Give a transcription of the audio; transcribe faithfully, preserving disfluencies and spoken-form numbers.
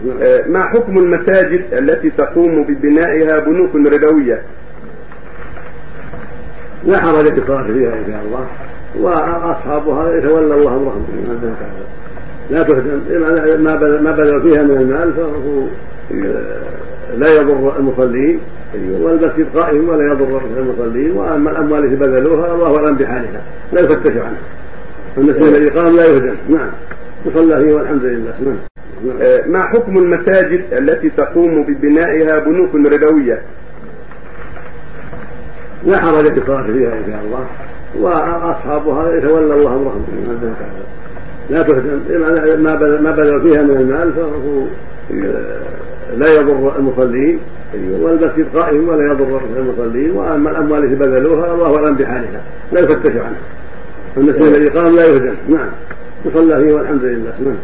ما حكم المساجد التي تقوم ببنائها بنوك ربوية؟ لا حرج في الصلاة فيها إن شاء الله، وأصحابها يتولى الله أمرهم، لا تهدم ما بذلوا فيها من المال فهو لا يضر المصلين، والمسجد قائم ولا يضر المصلين، وأما الأموال التي بذلوها الله أعلم بحالها لا يفتش عنها، المسجد الذي قام لا يهدم. نعم يصلى فيه والحمد لله. نعم. ما حكم المساجد التي تقوم ببنائها بنوك ربوية؟ لا حرج في الصلاة فيها إن شاء الله، وأصحابها يتولى الله أمرهم، لا تهدم ما بذلوا فيها من المال فهو لا يضر المصلين، والمسجد قائم ولا يضر المصلين، وأما الأموال التي بذلوها الله أعلم بحالها لا يفتش عنها، المسجد الذي قام لا يهدم. نعم يصلى فيه والحمد لله. نعم.